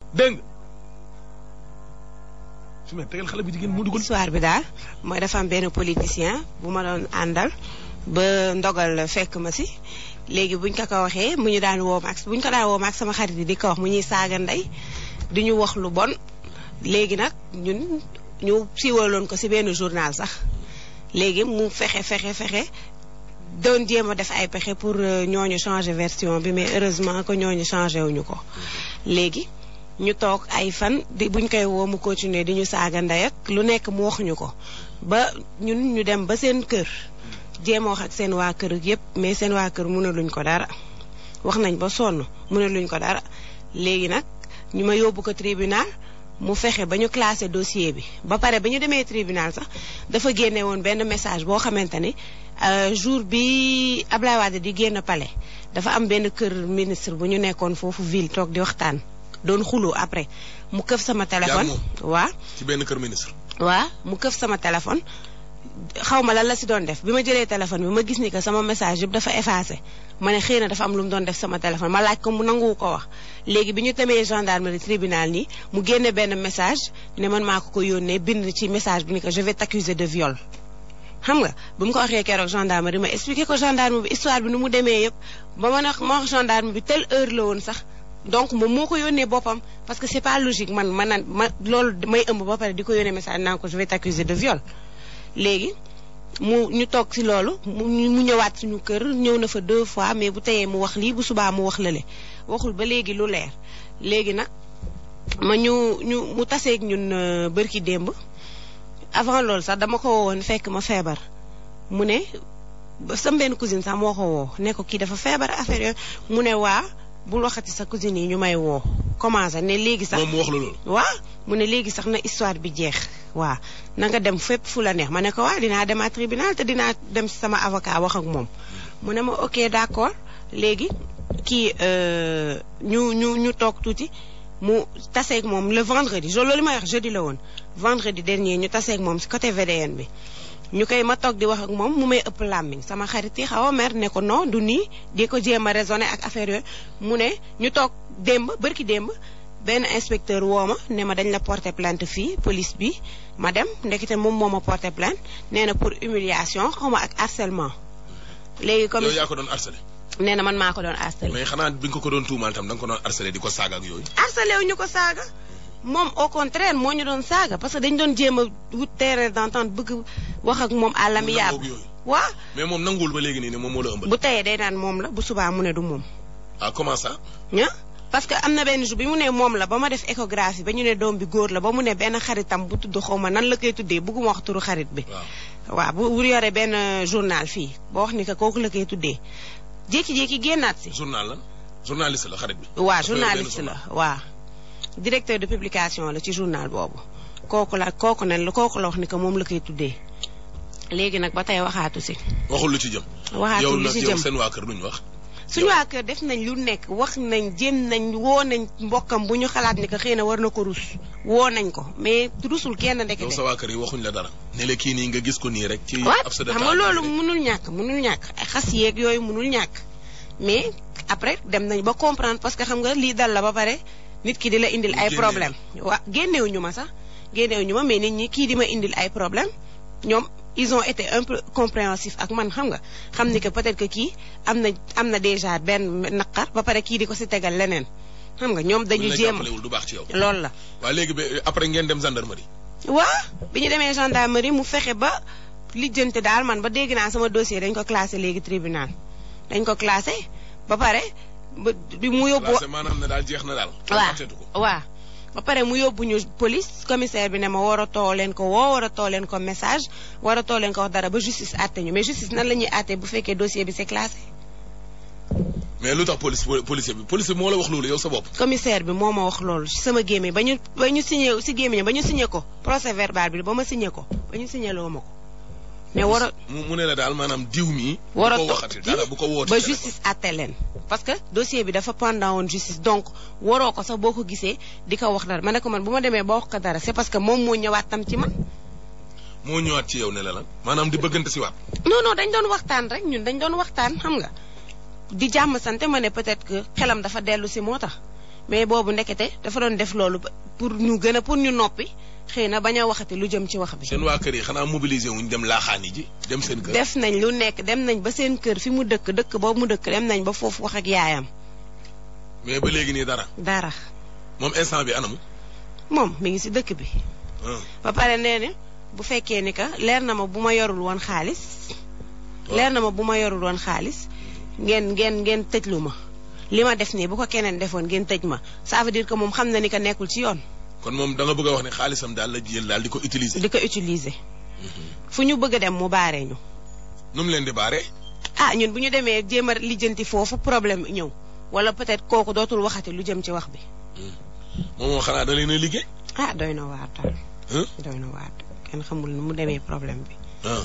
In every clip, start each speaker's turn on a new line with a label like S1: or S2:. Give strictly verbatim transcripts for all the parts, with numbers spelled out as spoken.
S1: dégg nga su ma tegal xale bi jigéen mu dugal.
S2: histoire bi daal mooy dafa am benn politicien bu ma doon àndal ba ndogal fekk ma si léegi buñ ko ko waxee mu ñu daan woo ak buñ ko daan woo ak sama xarit yi di ko wax mu ñuy saaga ndey di ñu wax lu bon léegi nag ñun ñu siiwaloon ko si benn journal sax léegi mu fexe fexe fexe doon jéem a def ay pexe pour ñooñu changer version bi mais heureusement que ñooñu changé wuñu ko léegi ñu toog ay fan di buñ koy woo mu continuer di ñu saaga ndey ak lu nekk mu wax ñu ko ba ñun ñu dem ba seen kër jéem a wax ak seen waa kër yépp mais seen waa kër mënaluñ ko dara wax nañ ba sonn mënaluñ ko dara léegi nag ñu ma yóbbu ko tribunal mu fexe ba ñu classé dossier bi ba pare ba ñu demee tribunal sax dafa génne woon benn message boo xamante ni jour bi Ablaye Wade di génn palais dafa am benn kër ministre bu ñu nekkoon foofu ville toog di waxtaan doon xuloo après mu këf sama téléphone waa
S1: ci benn kër ministre
S2: waa mu këf sama téléphone xaw ma lan la si doon def bi ma jëlee téléphone bi ma gis ni que sama message yëpp dafa effacé ma ne xëy na dafa am lu mu doon def sama téléphone ma laaj ko mu nangu ko wax léegi bi ñu temee gendarmerie tribunal nii mu génne benn message ne man maa ko ko yónnee bind ci message bi ni que je vais t'accuser de viol xam nga bu mu ko waxee keroog gendarmerie ma expliqué ko gendarme bi histoire bi nu mu demee yëpp ba ma ne ma wax gendarme bi telle heure la woon sax donc moom moo ko yónnee boppam parce que c'est pas logique man ma naan ma loolu may ëmb ba pare di ko yónnee message naan ko je vais t'accuser de viol léegi mu ñu toog ci loolu mu ñëwaat suñu kër ñëw na fa deux fois mais bu teyee mu wax lii bu subaa mu wax lële waxul ba léegi lu leer léegi nag ma ñu ñu mu taseeg ñun bërki démb avant loolu sax dama ko woon fekk ma feebar mu ne sa benn cousine sax moo ko woo ne ko kii dafa feebar affaire yooyu mu ne waa bul waxati sa cousine yi ñu may woo commencé ne léegi sax
S1: moom mu wax la loolu
S2: waa mu ne léegi sax na histoire bi jeex waa na nga dem fépp fu la neex ma ne ko waa dinaa dem à tribunal te dinaa dem si sama avocat wax ak moom mu ne ma ok d'accord léegi kii ñu ñu ñu toog tuuti mu taseeg moom le vendredi jo loolu may wax jeudi la woon vendredi dernier ñu taseeg moom si côté V D N bi ñu koy ma toog di wax ak moom mu may ëpp làmmiñ sama xarit yi xaw a mer ne ko non du nii di ko jéem a raisonné ak affaire yooyu mu ne ñu toog démb bërki démb benn inspecteur woo ma ne ma dañ la porter plainte fii police bi ma dem ndekete moom moo ma porter plainte nee na pour humiliation xaw ma ak harcèlement léegi comme
S1: yow yaa ko doon harcelé
S2: nee na man maa ko doon harcelé
S1: mais xanaa bi nga ko ko doon tuumaal tam da nga ko doon harcelé di ko saaga ak yooyu
S2: harcelé wu ñu ko saaga moom au contraire moo ñu doon saaga parce que dañ doon jéem a wut terrain d'entente bëgg wax ak moom à l'amiable waa
S1: mais moom nanguwul ba léegi nii ne moom moo la ëmbal
S2: bu teyee day naan moom la bu subaa mu ne du moom
S1: ah comment ça
S2: ña parce que am na benn jour bi mu ne moom la ba ma def échographie ba ñu ne doom bi góor la ba mu ne benn xaritam bu tudd xaw ma nan la koy tuddee bëgguma wax turu xarit bi waaw bu bu yore benn journal fii ba wax ni que kooku la koy tuddee jékki-jékki génnaat si
S1: journal la journaliste la xarit bi
S2: waaw journaliste la waaw directeur de publication la ci journal boobu kooku la kooku ne la kooku la wax ni que moom la koy tuddee léegi nag ba tey waxaatu si
S1: waxul lu ci jëm
S2: waxaatu lu ci jëm
S1: yow seen waa kër duñ wax
S2: suñu waa kër def nañ lu nekk wax nañ jéem nañ woo nañ mbokkam bu ñu xalaat ni que xëy na war na ko rus woo nañ ko mais rusul kenn ndekete
S1: yow sa waa kër yi waxuñ la dara ne la kii nii nga gis ko nii rek ci
S2: ab sa xam nga loolu mënul ñàkk mënul ñàkk ay xas yeeg yooyu mënul ñàkk mais après dem nañ ba comprendre parce que xam nga lii dal la ba pare nit ki di la indil ay problème waa génnewuñu ma sax génnewuñu ma mais nit ñi kii di ma indil ay problème ñoom ils ont été un peu compréhensifs ak man xam nga xam ni que peut-être que kii am na am na déjà benn naqar ba pare kii di ko si tegal leneen xam nga ñoom dañu jéem
S1: du baax ci yow
S2: loolu la
S1: waaw léegi ba après ngeen dem gendarmerie
S2: waa bi ñu demee gendarmerie mu fexe ba lijjante daal man ba dégg naa sama dossier dañ ko classé léegi tribunal dañ ko classé ba pare ba bi mu yóbbu
S1: maanaam ne daal jeex na daal
S2: waaw waaw ba pare mu yóbbu ñu police commissaire bi ne ma war a too leen ko woo war a too leen ko message war a too leen ko wax dara ba justice àtte ñu mais justice nan la ñuy àtte bu fekkee dossier bi c'est classé.
S1: mais lu tax police policier bi policier bi moo la wax loolu yow sa bopp.
S2: commissaire bi moo ma wax loolu ci sama gémmiñ ba ñu ba ñu signé si gémmiñ ba ñu signé ko procès verbal bi ba ma signé ko ba ñu signé loo ma ko. mais war a
S1: mu ne la daal maanaam diw mi.
S2: war a
S1: bu ko waxati dara bu ko wootee
S2: ba justice àtte leen. parce que dossier bi dafa pendant woon justice donc waroo ko sax boo ko gisee di ko wax dara ma ne ko man bu ma demee ba wax ko dara c'est parce que moom moo ñëwaat tam ci man.
S1: moo ñëwaat ci yow ne la lan maanaam di bëggante si waat.
S2: non non dañ doon waxtaan rek ñun dañ doon waxtaan xam nga di jàmm sante ma ne peut-être que xelam dafa dellu si moo tax mais boobu ndekete dafa doon def loolu pour ñu gën a pour ñu noppi xëy na bañ a waxati lu jëm ci wax bi.
S1: seen waa kër yi xanaa mobiliser wuñ dem laaxaani ji dem seen kër.
S2: def nañ lu nekk dem nañ ba seen kër fi mu dëkk dëkk boobu mu dëkk dem nañ ba foofu wax ak yaayam.
S1: mais ba léegi nii dara.
S2: dara.
S1: moom instant bi anamu.
S2: moom mi ngi si dëkk bi. ba pare nee na bu fekkee ni que leer na ma bu ma yorul woon xaalis. leer na ma bu ma yorul woon xaalis ngeen ngeen ngeen tëjlu ma li ma def nii bu ko keneen defoon ngeen tëj ma ça veut dire que moom xam na ni que nekkul ci yoon.
S1: kon moom da nga bëgg a wax ne xaalisam daal la jël daal di ko utiliser.
S2: di ko utiliser. fu ñu bëgg a dem mu baaree ñu.
S1: nu mu leen di baaree.
S2: ah ñun bu ñu demee jéem a lijjanti foofu problème ñëw wala peut-être kooku dootul waxati lu jëm ci wax bi.
S1: moom moo xanaa da leen a liggéey.
S2: ah doy na waar daal. doy na waar kenn xamul nu mu demee problème bi.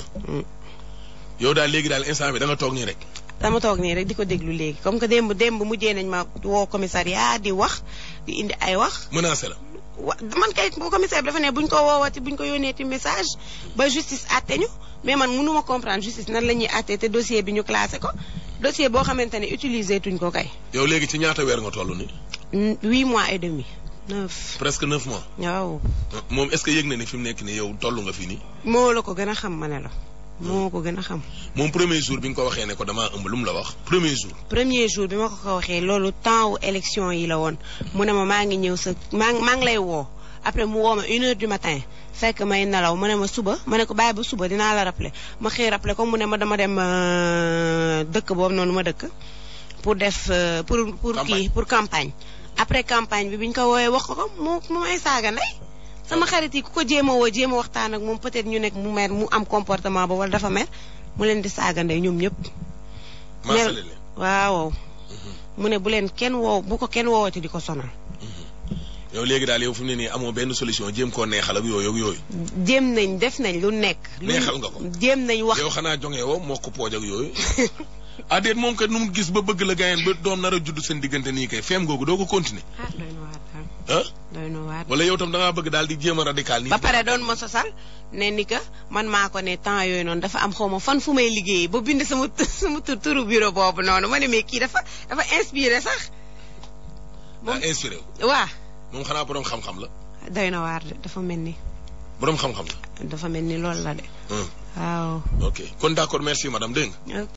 S1: yow daal léegi daal instant bi da nga toog nii rek.
S2: dama toog nii rek di ko déglu léegi comme que démb démb mujjee nañ ma woo commissariat di wax di indi ay wax.
S1: menacé la.
S2: wa man kay commissaire bi dafa ne buñ ko woowati buñ ko yónneeti message ba justice àtte ñu mais man mënuma comprendre justice nan la ñuy àtte te dossier bi ñu classé ko dossier boo xamante ne utiliser tuñ ko kay.
S1: yow léegi ci ñaata weer nga toll nii.
S2: huit mois et demi. neuf.
S1: presque neuf mois.
S2: waaw.
S1: moom est-ce que yëg na ni fi mu nekk nii yow toll nga fii nii.
S2: moo la ko gën a xam ma ne la. moo ko gën a xam.
S1: moom premier jour bi nga ko waxee ne ko damaa ëmb lu mu la wax premier jour.
S2: premier jour bi ma ko ko waxee loolu temps wu élection yi la woon mu ne ma maa ngi ñëw sa maa ngi maa ngi lay woo après mu woo ma une heure du matin fekk may nelaw mu ne ma suba ma ne ko bàyyi ba suba dinaa la rappeler ma xëy rappeler ko mu ne ma dama dem dëkk boobu noonu ma dëkk pour def pour pour kii pour campagne. après campagne bi bi ñu ko woowee wax ko ko mu mu may saaga ndey. sama xarit yi ku ko jéem a woo jéem a waxtaan ak moom peut-être ñu nekk mu mer mu am comportement ba wala dafa mer mu leen di saaga ndey ñoom ñëpp.
S1: maasale leen
S2: waaw. mu ne bu leen kenn woo bu ko kenn woowati di ko sonal.
S1: yow léegi daal yow fi mu ne nii amoo benn solution jéem koo neexal ak yooyu ak yooyu.
S2: jéem nañ def nañ lu nekk.
S1: neexal nga ko
S2: jéem nañ wax.
S1: yow xanaa joŋee woo moo ko pooj ak yooyu. ah déet moom kat nu mu gis ba bëgg la gaañan ba doom nar a judd seen diggante nii kay feem googu doo ko continuer.
S2: ah doy na waar
S1: ah.
S2: doy na waar
S1: wala yow tam da ngaa bëgg daal di jéem a radical nii.
S2: ba pare doon ma sosal ne ni que man maa ko ne temps yooyu noonu dafa am xaw ma fan fu may liggéeyee ba bind sama sama tur turu bureau boobu noonu ma ne mais kii dafa dafa inspiré sax.
S1: moom inspiré
S2: wu. waaw.
S1: moom xanaa borom xam-xam la.
S2: doy na waar de dafa mel ni.
S1: borom xam-xam la.
S2: dafa mel ni loolu la de. waaw.
S1: ok kon d'accord merci madame dégg nga.